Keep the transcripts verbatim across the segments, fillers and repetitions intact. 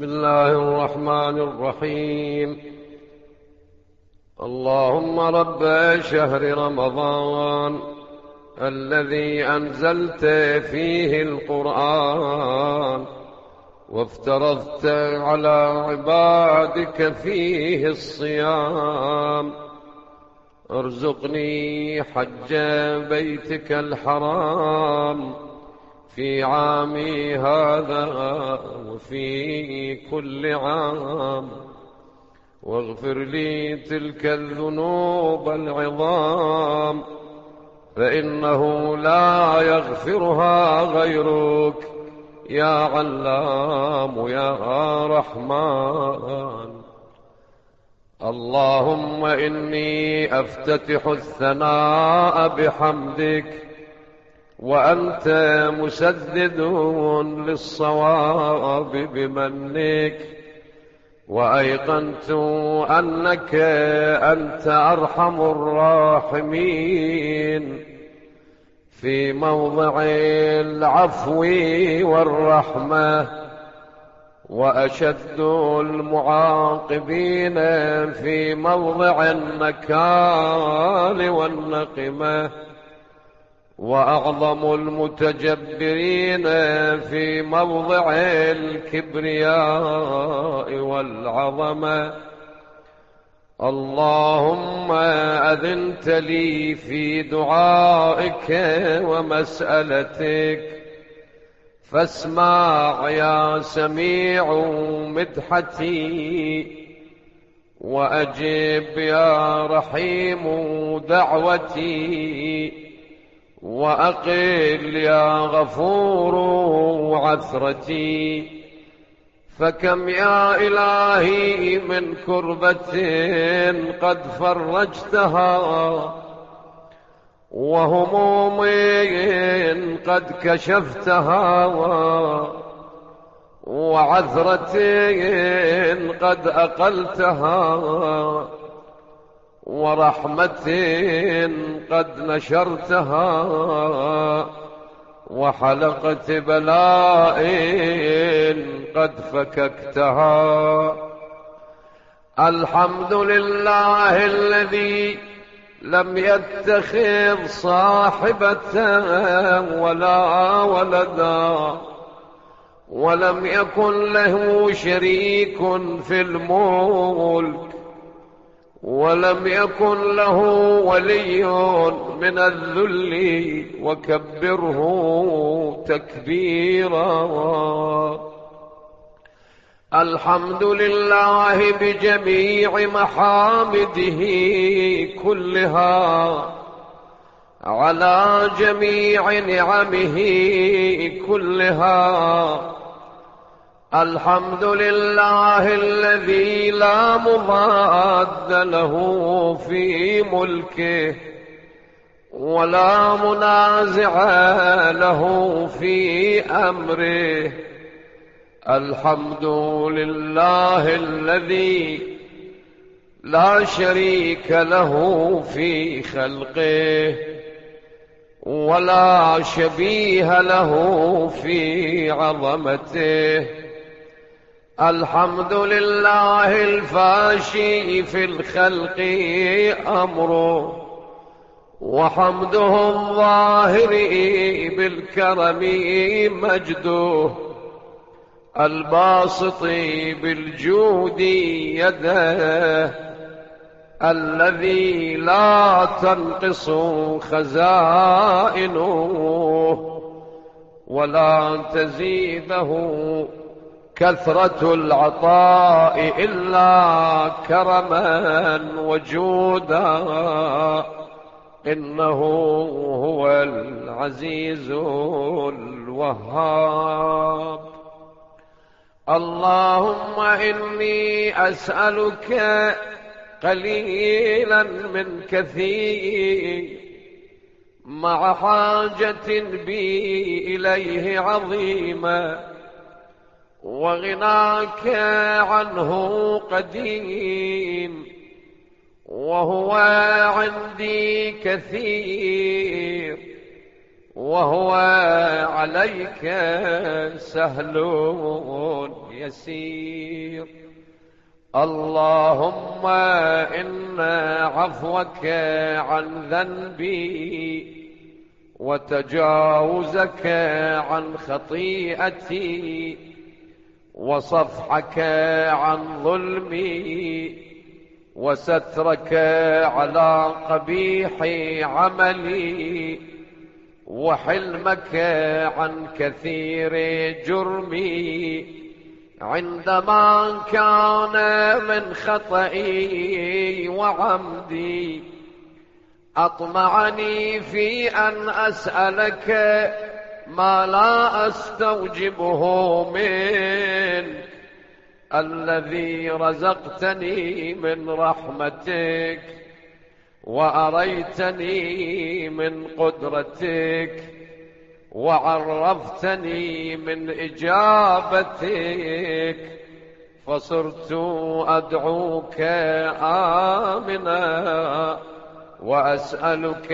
الله الرحمن الرحيم. اللهم رب شهر رمضان الذي أنزلت فيه القرآن وافترضت على عبادك فيه الصيام، ارزقني حج بيتك الحرام في عامي هذا وفي كل عام، واغفر لي تلك الذنوب العظام فإنه لا يغفرها غيرك يا علام يا رحمن. اللهم إني أفتتح الثناء بحمدك وأنت مسدد للصواب بمنك، وأيقنت أنك أنت أرحم الراحمين في موضع العفو والرحمة، وأشد المعاقبين في موضع النكال والنقمة، وأعظم المتجبرين في موضع الكبرياء والعظمة. اللهم أذنت لي في دعائك ومسألتك، فاسمع يا سميع مدحتي، وأجب يا رحيم دعوتي، وأقل يا غفور عثرتي. فكم يا إلهي من كربة قد فرجتها، وهموم قد كشفتها، وعثرة قد أقلتها، ورحمة قد نشرتها، وحلقة بلاء قد فككتها. الحمد لله الذي لم يتخذ صاحبة ولا ولدا، ولم يكن له شريك في الملك، ولم يكن له ولي من الذل، وكبره تكبيرا. الحمد لله بجميع محامده كلها، على جميع نعمه كلها. الحمد لله الذي لا مضاد له في ملكه، ولا منازع له في أمره. الحمد لله الذي لا شريك له في خلقه، ولا شبيه له في عظمته. الحمد لله الفاشي في الخلق أمره، وحمده الظاهر بالكرم مجده، الباسط بالجود يده، الذي لا تنقص خزائنه ولا تزيده كثرة العطاء إلا كرما وجودا، إنه هو العزيز الوهاب. اللهم إني أسألك قليلا من كثير، مع حاجة بي إليه عظيمة، وغناك عنه قديم، وهو عندي كثير، وهو عليك سهل يسير. اللهم إن عفوك عن ذنبي وتجاوزك عن خطيئتي وصفحك عن ظلمي وسترك على قبيح عملي وحلمك عن كثير جرمي عندما كان من خطئي وعمدي أطمعني في أن أسألك ما لا أستوجبه منك الذي رزقتني من رحمتك وأريتني من قدرتك وعرفتني من إجابتك فصرت أدعوك آمنا وأسألك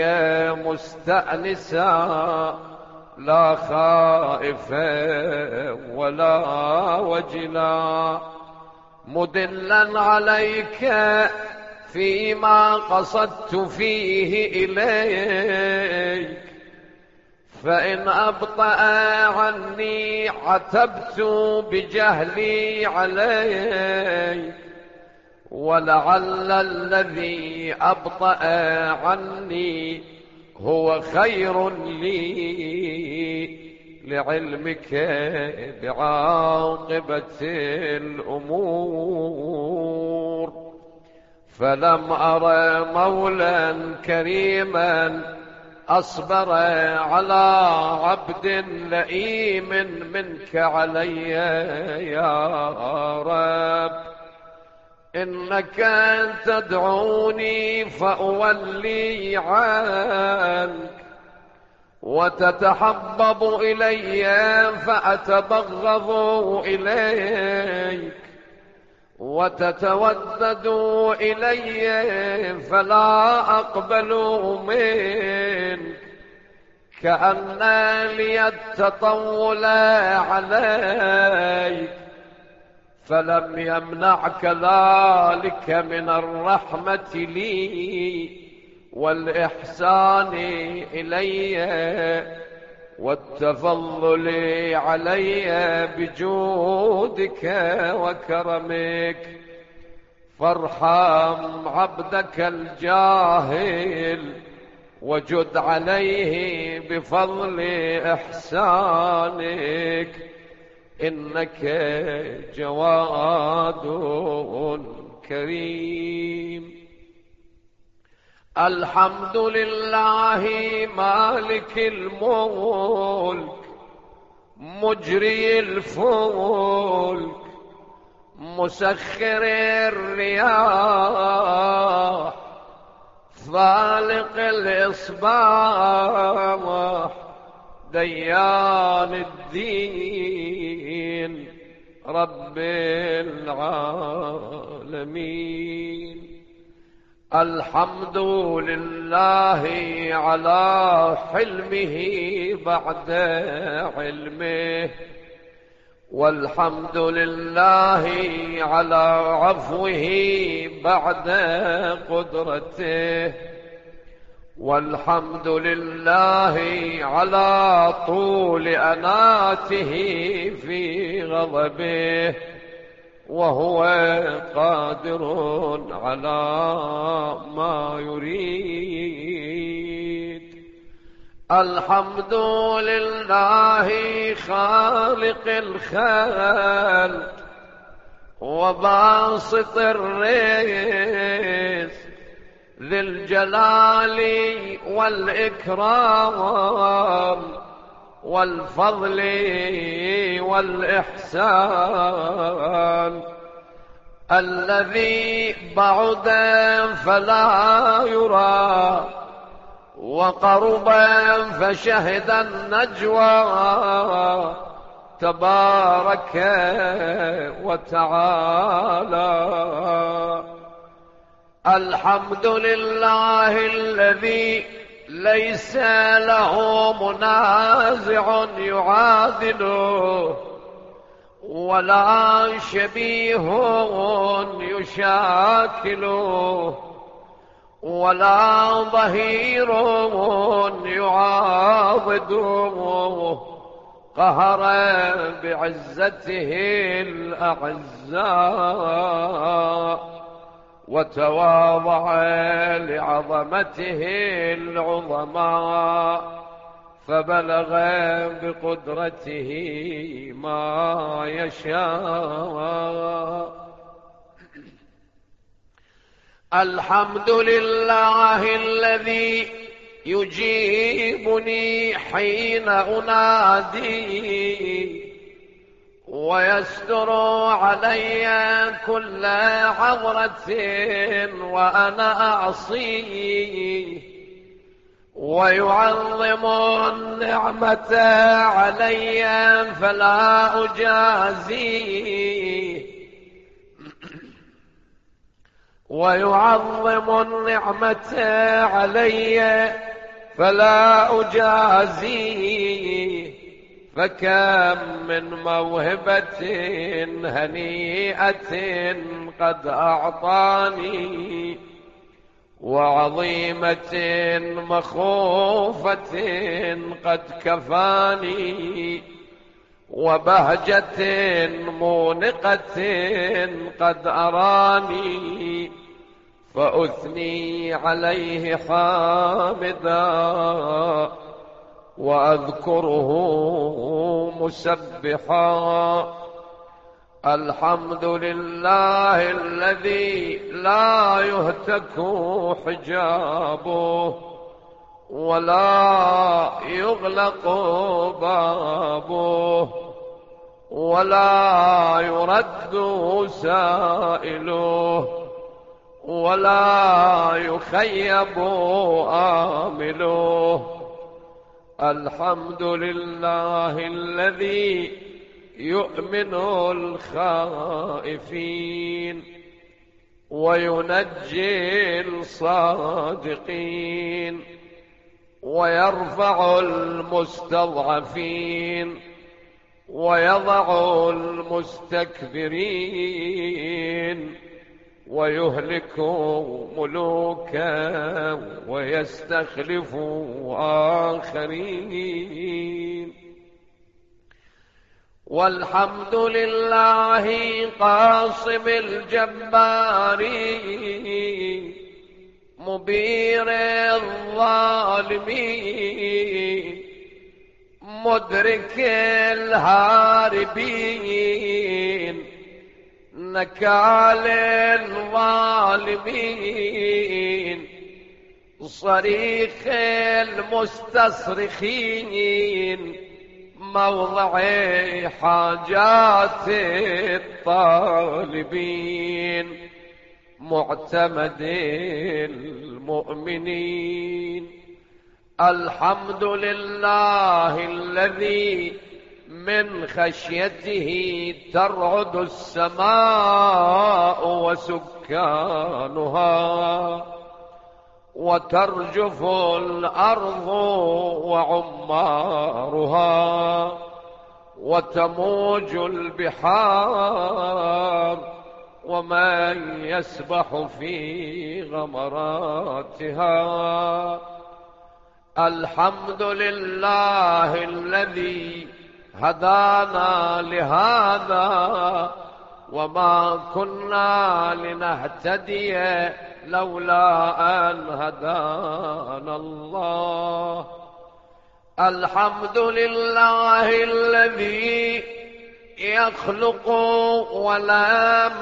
مستأنسا لا خائفا ولا وجلا مدلا عليك فيما قصدت فيه إليك فإن أبطأ عني عتبت بجهلي عليك ولعل الذي أبطأ عني هو خير لي لعلمك بعاقبة الأمور. فلم أر مولا كريما أصبر على عبد لئيم منك علي يا رب. إنك تدعوني فأولي عنك وتتحبب إلي فأتبغض إليك وتتودد إلي فلا أقبل منك كأن لي التطول عليك فلم يمنعك ذلك من الرحمة لي والإحسان إلي والتفضل علي بجودك وكرمك. فارحم عبدك الجاهل وجد عليه بفضل إحسانك إنك جواد كريم. الحمد لله مالك الملك مجري الفلك مسخر الرياح فالق الإصباح ديان الدين رب العالمين. الحمد لله على حلمه بعد علمه والحمد لله على عفوه بعد قدرته والحمد لله على طول أناته في غضبه وهو قادر على ما يريد. الحمد لله خالق الخلق وباسط الرزق ذي الجلال والإكرام والفضل والإحسان الذي بعد فلا يرى وقرب فشهد النجوى تبارك وتعالى. الحمد لله الذي ليس له منازع يعادله، ولا شبيه يشاكله، ولا ظهير يعاضده، قهر بعزته الأعزاء، وتواضع لعظمته العظماء، فبلغ بقدرته ما يشاء. الحمد لله الذي يجيبني حين أنادي، ويستر علي كل عورة وأنا أعصيه، ويعظم النعمة علي فلا أجازيه، ويعظم النعمة علي فلا أجازيه، فكم من موهبة هنيئة قد أعطاني، وعظيمة مخوفة قد كفاني، وبهجة مونقة قد أراني، فأثني عليه حامدا، وأذكره مسبحا. الحمد لله الذي لا يهتك حجابه، ولا يغلق بابه، ولا يرد سائله، ولا يخيب آمله. الحمد لله الذي يؤمن الخائفين، وينجي الصادقين، ويرفع المستضعفين، ويضع المستكبرين، ويهلك ملوكا ويستخلف آخرين. والحمد لله قاصم الجبارين، مبير الظالمين، مدرك الهاربين، نكال الظالمين، صريخ المستصرخين، موضع حاجات الطالبين، معتمد المؤمنين. الحمد لله الذي من خشيته ترعد السماء وسكانها، وترجف الأرض وعمارها، وتموج البحار ومن يسبح في غمراتها. الحمد لله الذي هدانا لهذا، وما كنا لنهتدي لولا أن هدانا الله. الحمد لله الذي يخلق ولم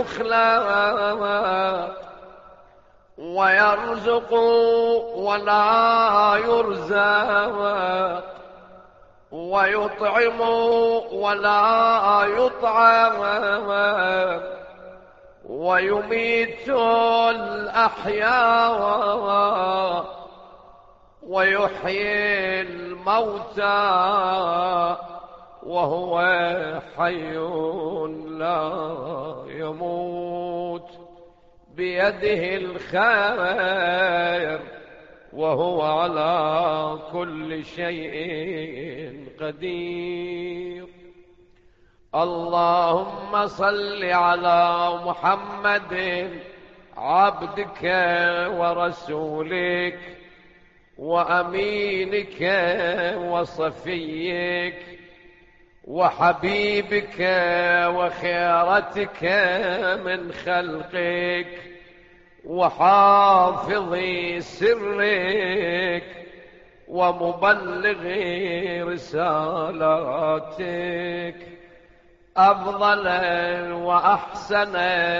يخلق، ويرزق ولا يرزق، ويطعم ولا يطعم، ويميت الأحياء، ويحيي الموتى، وهو حي لا يموت، بيده الخير وهو على كل شيء قدير. اللهم صل على محمد عبدك ورسولك وأمينك وصفيك وحبيبك وخيرتك من خلقك وحافظ سرك ومبلغ رسالاتك، أفضل وأحسن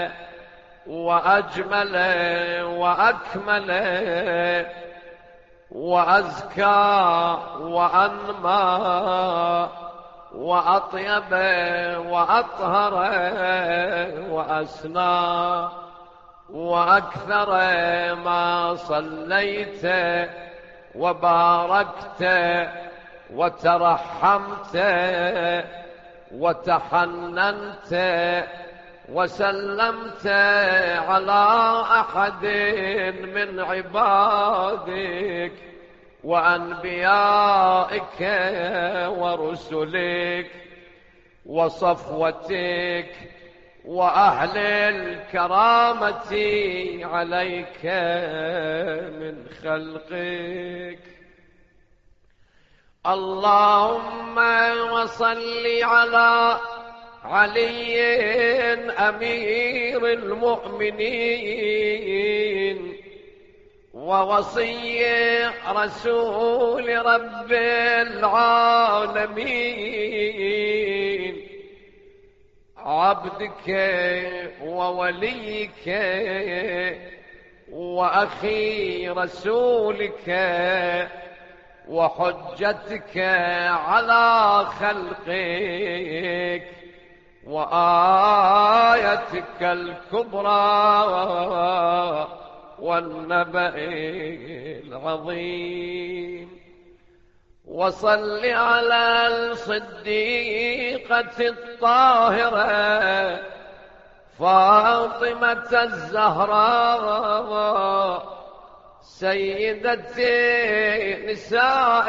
وأجمل وأكمل وأزكى وأنمى وأطيب وأطهر وأسنى وأكثر ما صليت وباركت وترحمت وتحننت وسلمت على أحد من عبادك وأنبيائك ورسلك وصفوتك وأهل الكرامة عليك من خلقك. اللهم وصل على علي أمير المؤمنين ووصي رسول رب العالمين، عبدك ووليك وأخي رسولك وحجتك على خلقك وآيتك الكبرى والنبأ العظيم. وصل على الصديقة الطاهرة فاطمة الزهراء سيدة نساء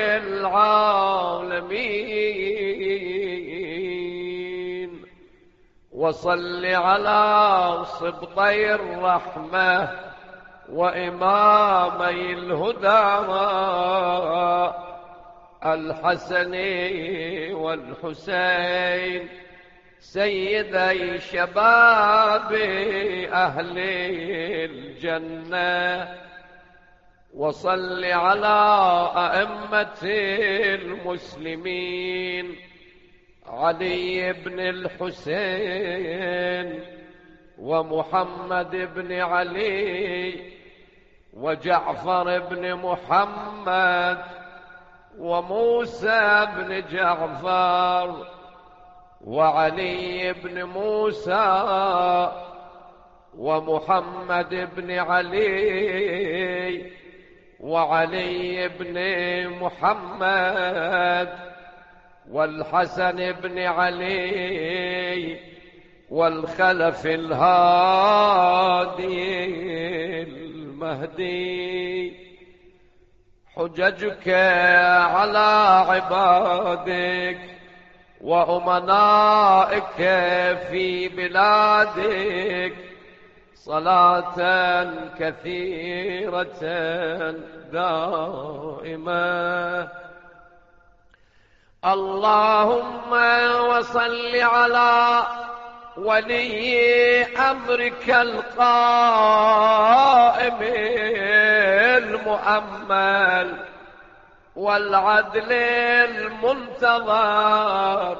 العالمين. وصل على صبطي الرحمة وإمامي الهدى الحسن والحسين سيدي شباب أهل الجنة. وصل على أئمة المسلمين علي بن الحسين ومحمد بن علي وجعفر بن محمد وموسى بن جعفر وعلي بن موسى ومحمد بن علي وعلي بن محمد والحسن بن علي والخلف الهادي المهدي. حججك على عبادك وأمنائك في بلادك صلاة كثيرة دائمة. اللهم وصل على ولي أمرك القائم المؤمل والعدل المنتظر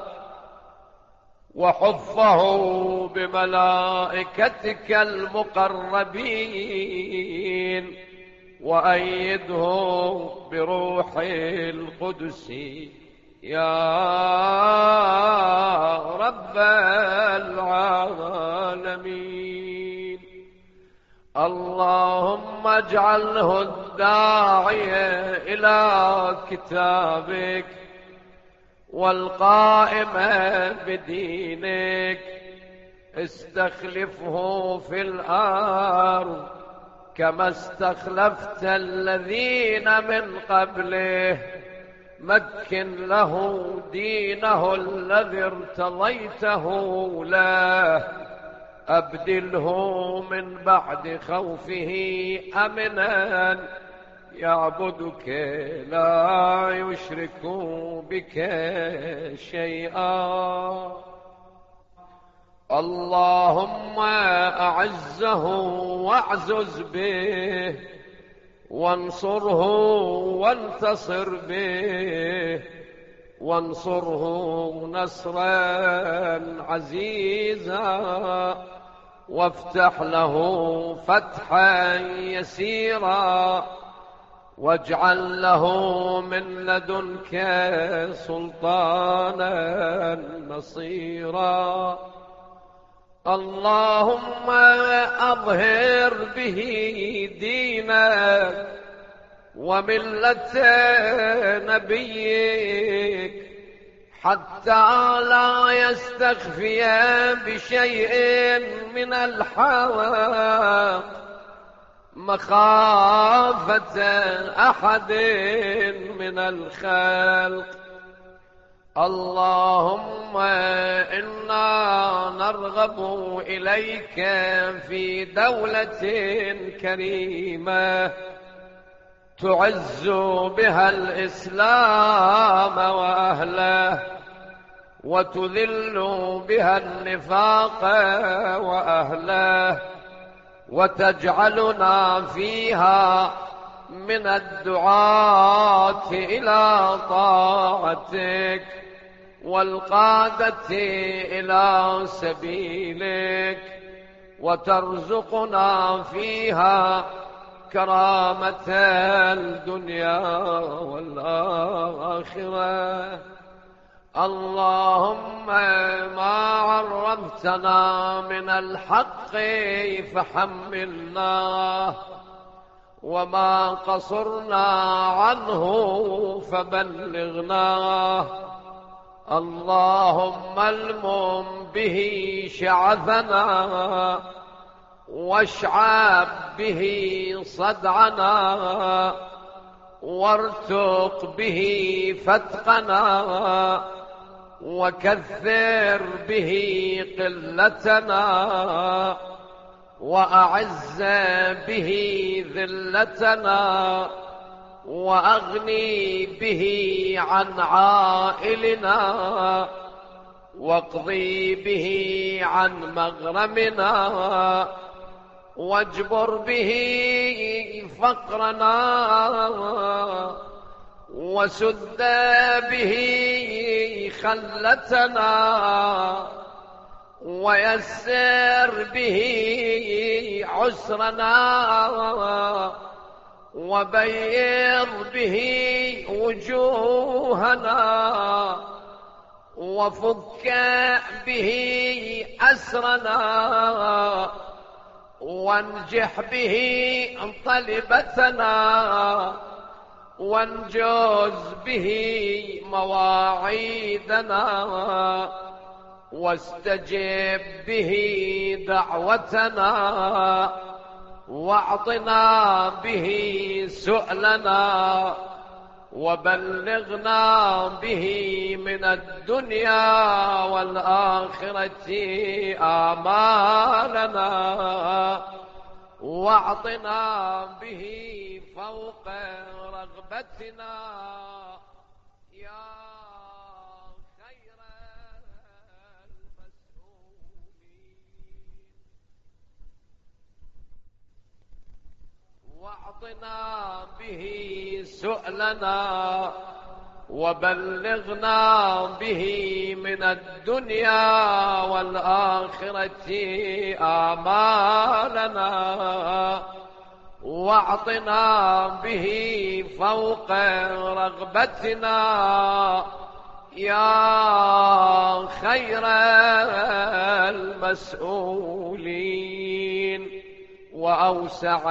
وحفه بملائكتك المقربين وأيده بروح القدس يا رب العالمين. اللهم اجعله الداعية إلى كتابك والقائم بدينك، استخلفه في الأرض كما استخلفت الذين من قبله مكن له دينه الذي ارتضيته له أبدله من بعد خوفه أمنا يعبدك لا يشرك بك شيئا. اللهم أعزه واعزز به وانصره وانتصر به وانصره نصرا عزيزا وافتح له فتحا يسيرا واجعل له من لدنك سلطانا نصيرا. اللهم أظهر به دينك وملة نبيك حتى لا يستخفي بشيء من الحق مخافة أحد من الخلق. اللهم إنا نرغب إليك في دولة كريمة تعز بها الإسلام وأهله وتذل بها النفاق وأهله وتجعلنا فيها من الدعاة إلى طاعتك والقادة إلى سبيلك وترزقنا فيها كرامة الدنيا والآخرة. اللهم ما عرفتنا من الحق فحملناه وما قصرنا عنه فبلغناه. اللهم المم به شعثنا واشعب به صدعنا وارتق به فتقنا وكثر به قلتنا وأعز به ذلتنا وأغني به عن عائلنا واقضي به عن مغرمنا واجبر به فقرنا وسد به خلتنا ويسر به عسرنا وبيض به وجوهنا وفك به أسرنا وانجح به طلبتنا وانجز به مواعيدنا واستجب به دعوتنا واعطنا به سؤلنا وبلغنا به من الدنيا والآخرة آمالنا واعطنا به فوق رغبتنا يا خير المسؤولين. واعطنا به سؤلنا وبلغنا به من الدنيا والآخرة آمالنا واعطنا به فوق رغبتنا يا خير المسؤولين وأوسع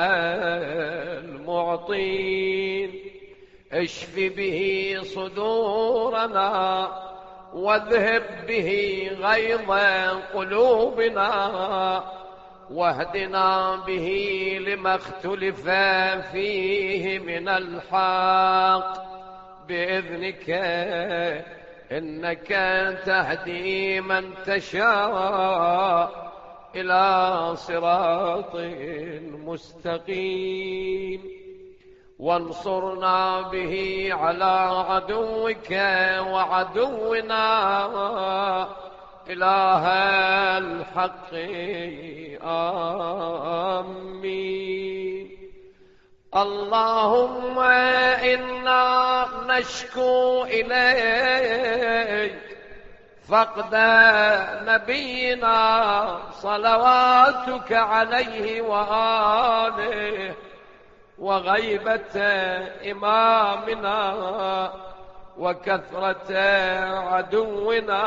المعطين. اشف به صدورنا واذهب به غيظ قلوبنا واهدنا به لما اختلف فيه من الحق بإذنك، إنك تهدي من تشاء إلى صراط مستقيم. وانصرنا به على عدوك وعدونا إله الحق، آمين. اللهم إنا نشكو إليك فقد نبينا صلواتك عليه وآله، وغيبة إمامنا، وكثرة عدونا،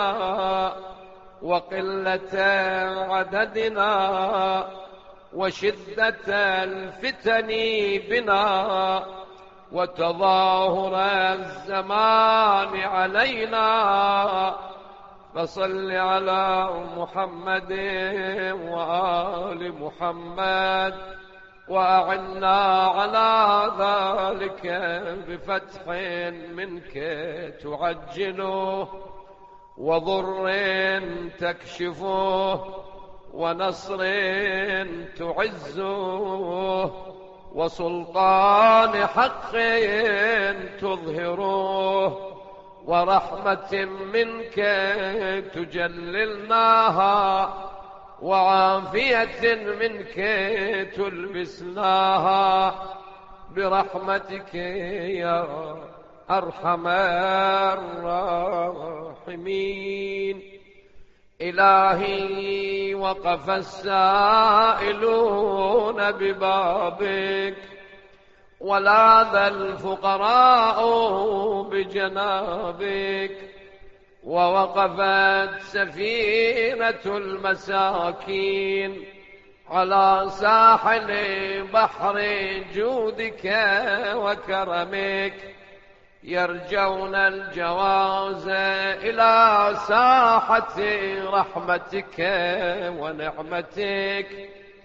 وقلة عددنا، وشدة الفتن بنا، وتظاهر الزمان علينا. فصل على محمد وآل محمد، وأعنا على ذلك بفتح منك تعجله، وضر تكشفه، ونصر تعزه، وسلطان حق تظهره، ورحمة منك تجللناها، وعافية منك تلبسناها، برحمتك يا أرحم الراحمين. إلهي وقف السائلون ببابك، ولاذ الفقراء بجنابك، ووقفت سفينة المساكين على ساحل بحر جودك وكرمك، يرجون الجواز إلى ساحة رحمتك ونعمتك.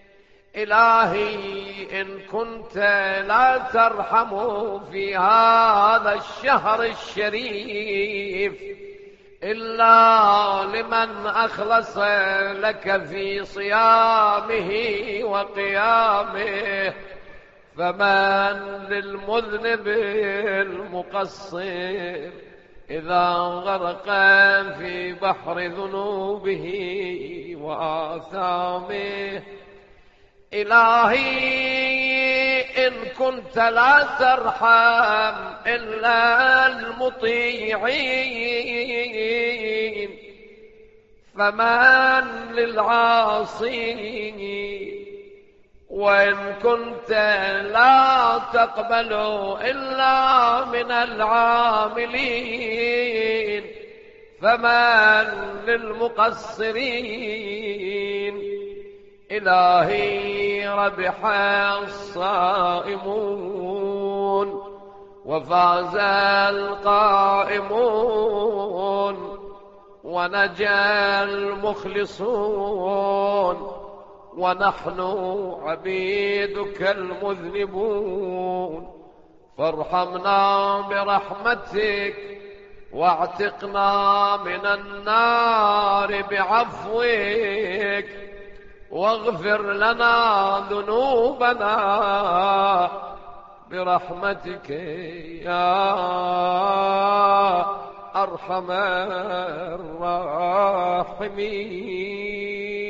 إلهي إن كنت لا ترحم في هذا الشهر الشريف إلا لمن أخلص لك في صيامه وقيامه، فمن للمذنب المقصر إذا غرق في بحر ذنوبه وآثامه. إلهي إن كنت لا ترحم إلا المطيعين، فمن للعاصين؟ وإن كنت لا تقبل إلا من العاملين، فمن للمقصرين؟ إلهي ربح الصائمون، وفاز القائمون، ونجا المخلصون، ونحن عبيدك المذنبون. فارحمنا برحمتك، واعتقنا من النار بعفوك، واغفر لنا ذنوبنا برحمتك يا أرحم الراحمين.